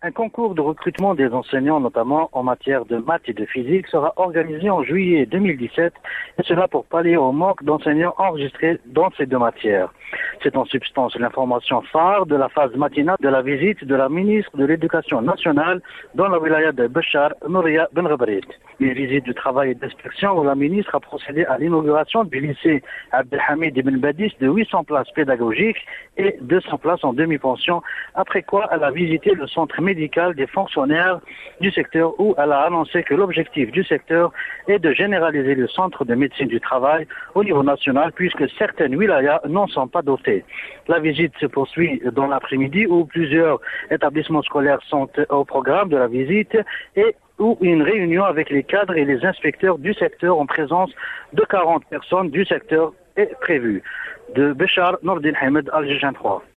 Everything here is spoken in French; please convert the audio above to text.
Un concours de recrutement des enseignants, notamment en matière de maths et de physique, sera organisé en juillet 2017, et cela pour pallier au manque d'enseignants enregistrés dans ces deux matières. C'est en substance l'information phare de la phase matinale de la visite de la ministre de l'Éducation nationale dans la wilaya de Béchar, Nouria Ben Ghabrit. Une visite de travail et d'inspection où la ministre a procédé à l'inauguration du lycée Abdelhamid Ibn Badis de 800 places pédagogiques et 200 places en demi-pension, après quoi elle a visité le centre médical des fonctionnaires du secteur où elle a annoncé que l'objectif du secteur est de généraliser le centre de médecine du travail au niveau national puisque certaines wilayas n'en sont pas dotées. La visite se poursuit dans l'après-midi où plusieurs établissements scolaires sont au programme de la visite et où une réunion avec les cadres et les inspecteurs du secteur en présence de 40 personnes du secteur est prévue. De Béchar, Nordin Hamed, Al-Jijin 3.